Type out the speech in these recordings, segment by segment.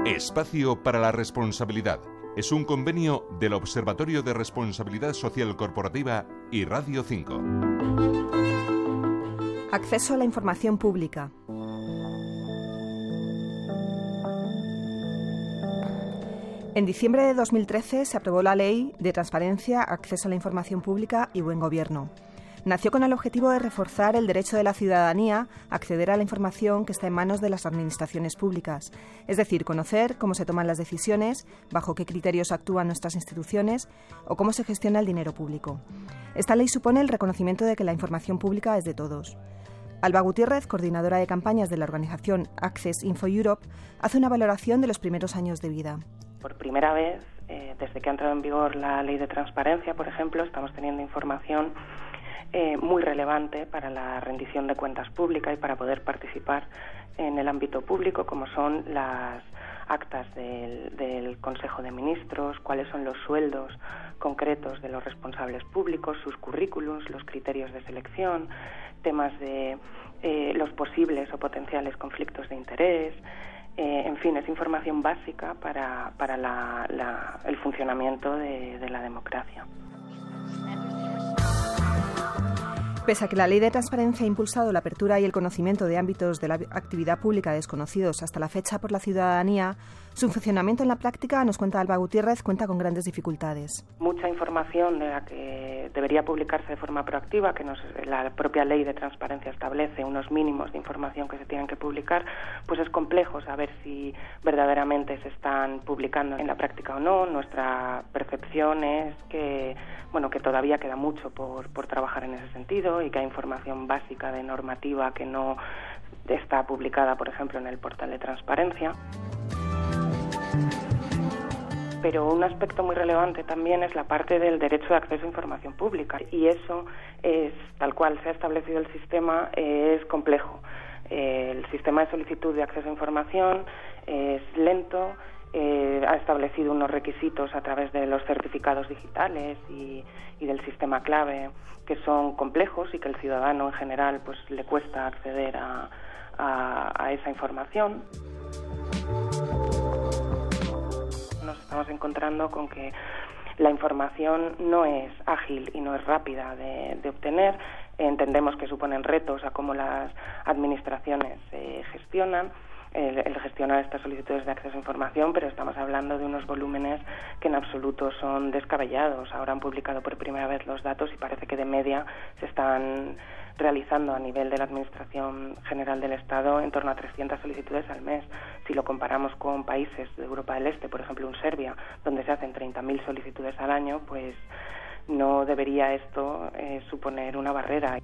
Espacio para la Responsabilidad. Es un convenio del Observatorio de Responsabilidad Social Corporativa y Radio 5. Acceso a la información pública. En diciembre de 2013 se aprobó la Ley de Transparencia, Acceso a la Información Pública y Buen Gobierno. Nació con el objetivo de reforzar el derecho de la ciudadanía a acceder a la información que está en manos de las administraciones públicas, es decir, conocer cómo se toman las decisiones, bajo qué criterios actúan nuestras instituciones o cómo se gestiona el dinero público. Esta ley supone el reconocimiento de que la información pública es de todos. Alba Gutiérrez, coordinadora de campañas de la organización Access Info Europe, hace una valoración de los primeros años de vida. Por primera vez, desde que ha entrado en vigor la Ley de Transparencia, por ejemplo, estamos teniendo información muy relevante para la rendición de cuentas públicas y para poder participar en el ámbito público, como son las actas del Consejo de Ministros, cuáles son los sueldos concretos de los responsables públicos, sus currículums, los criterios de selección, temas de los posibles o potenciales conflictos de interés. En fin, es información básica para el funcionamiento de la democracia. Pese a que la Ley de Transparencia ha impulsado la apertura y el conocimiento de ámbitos de la actividad pública desconocidos hasta la fecha por la ciudadanía, su funcionamiento en la práctica, nos cuenta Alba Gutiérrez, cuenta con grandes dificultades. Mucha información de la que debería publicarse de forma proactiva, que la propia Ley de Transparencia establece unos mínimos de información que se tienen que publicar, pues es complejo saber si verdaderamente se están publicando en la práctica o no. Nuestra percepción es que todavía queda mucho por trabajar en ese sentido y que hay información básica de normativa que no está publicada, por ejemplo, en el portal de transparencia. Pero un aspecto muy relevante también es la parte del derecho de acceso a información pública, y eso es, tal cual se ha establecido el sistema, es complejo. El sistema de solicitud de acceso a información es lento, ha establecido unos requisitos a través de los certificados digitales y del sistema clave que son complejos y que el ciudadano en general pues le cuesta acceder a esa información. Nos estamos encontrando con que la información no es ágil y no es rápida de obtener. Entendemos que suponen retos a cómo las administraciones gestionan el gestionar estas solicitudes de acceso a información, pero estamos hablando de unos volúmenes que en absoluto son descabellados. Ahora han publicado por primera vez los datos y parece que de media se están realizando a nivel de la Administración General del Estado en torno a 300 solicitudes al mes. Si lo comparamos con países de Europa del Este, por ejemplo en Serbia, donde se hacen 30.000 solicitudes al año, pues no debería esto suponer una barrera.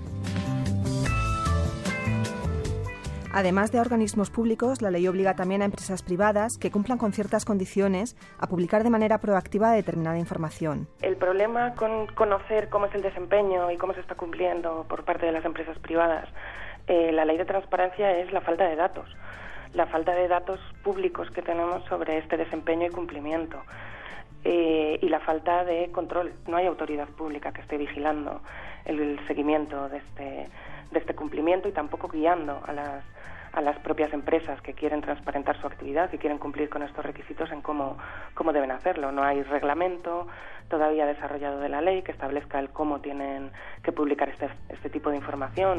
Además de a organismos públicos, la ley obliga también a empresas privadas que cumplan con ciertas condiciones a publicar de manera proactiva determinada información. El problema con conocer cómo es el desempeño y cómo se está cumpliendo por parte de las empresas privadas la ley de transparencia es la falta de datos. La falta de datos públicos que tenemos sobre este desempeño y cumplimiento. Y la falta de control. No hay autoridad pública que esté vigilando el seguimiento de este cumplimiento y tampoco guiando a las propias empresas que quieren transparentar su actividad y quieren cumplir con estos requisitos en cómo deben hacerlo. No hay reglamento todavía desarrollado de la ley que establezca el cómo tienen que publicar este tipo de información.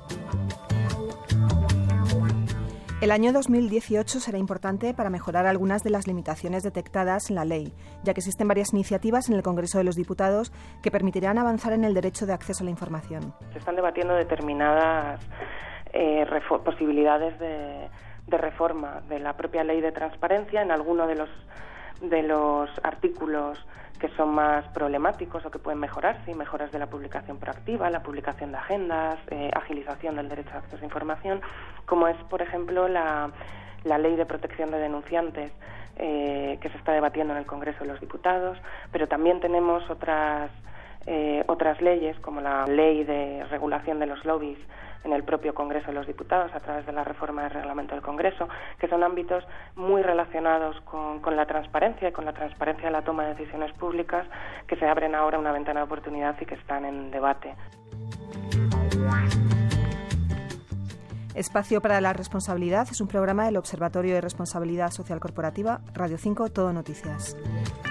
El año 2018 será importante para mejorar algunas de las limitaciones detectadas en la ley, ya que existen varias iniciativas en el Congreso de los Diputados que permitirán avanzar en el derecho de acceso a la información. Se están debatiendo determinadas posibilidades de reforma de la propia ley de transparencia en alguno de los artículos que son más problemáticos o que pueden mejorarse, mejoras de la publicación proactiva, la publicación de agendas, agilización del derecho de acceso a información, como es, por ejemplo, la ley de protección de denunciantes que se está debatiendo en el Congreso de los Diputados, pero también tenemos otras leyes, como la ley de regulación de los lobbies en el propio Congreso de los Diputados a través de la reforma del reglamento del Congreso, que son ámbitos muy relacionados con la transparencia y con la transparencia de la toma de decisiones públicas, que se abren ahora una ventana de oportunidad y que están en debate. Espacio para la Responsabilidad es un programa del Observatorio de Responsabilidad Social Corporativa, Radio 5, Todo Noticias.